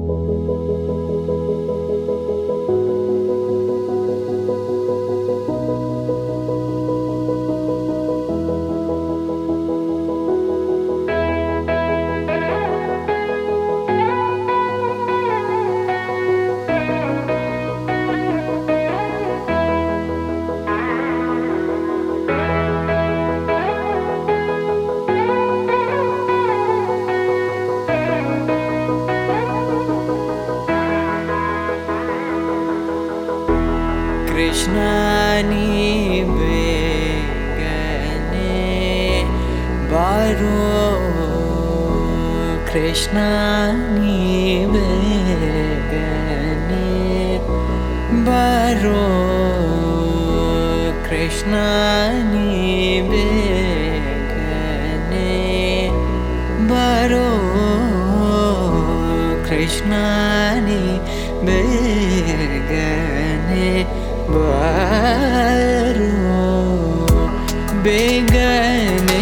कृष्णानी बेगने बारो कृष्णानी बेगने बारो कृष्णानी बेगने बारो कृष्णानी बेगने बारो बेगने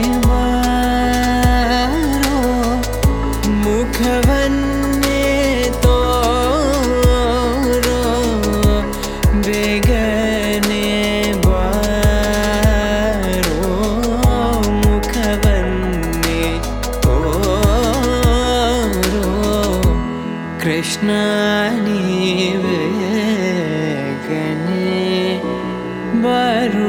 बारो मुखवन्ने तोरो बेगने बारो मुखवन्ने तोरो कृष्णानी बारो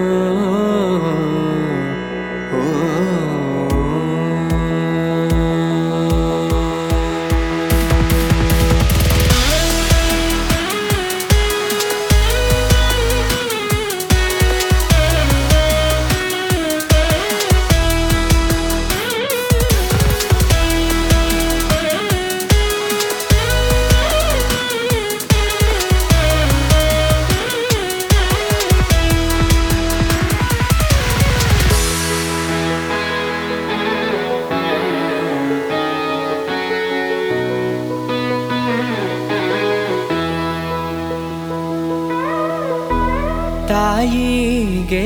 ತಾಯಿಗೆ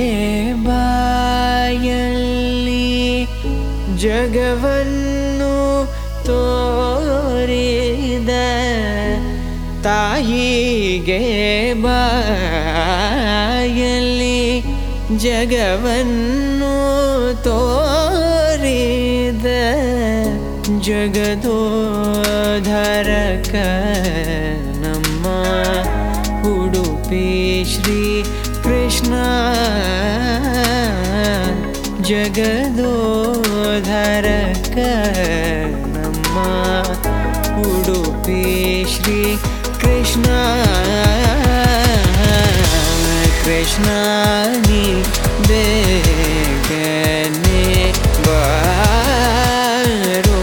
ಬಾಯಲ್ಲಿ ಜಗವನ್ನು ತೋರಿದ ತಾಯಿಗೆ ಬಾಯಲ್ಲಿ ಜಗವನ್ನು ತೋರಿದ ಜಗದೋದ್ಧಾರಕ ನಮ್ಮ ಉಡುಪಿ ಶ್ರೀ कृष्ण जगदोद्धारक ನಮ್ಮ ಉಡುಪಿ ಶ್ರೀ ಕೃಷ್ಣ ಕೃಷ್ಣಾನಿ ಬೇಗನೆ ಬಾರೋ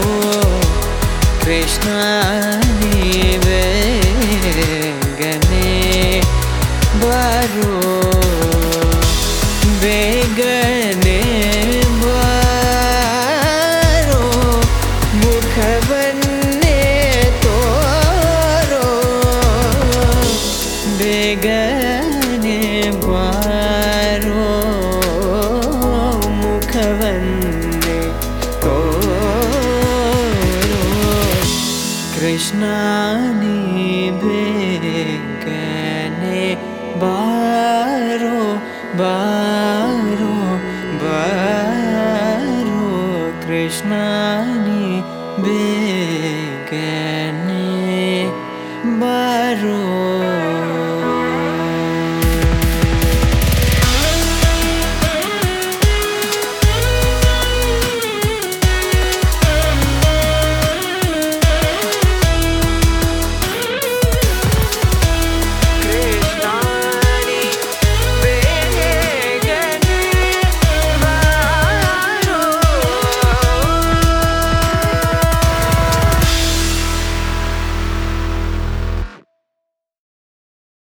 ಕೃಷ್ಣಾನಿ ಬೇಗನೆ ಬಾರೋ ಬೇಗನೆ ಬಾರೋ ಮುಖವನ್ನೇ ತೋರೋ ಬೇಗನೆ ಬಾರೋ ಮುಖವನ್ನೇ ತೋರೋ ಕೃಷ್ಣಾನಿ ಬೇಗನೆ ಬಾರೋ ಬಾರೋ ಬಾರೋ ಕೃಷ್ಣಾನಿ ಬೇಗನೆ ಬಾರೋ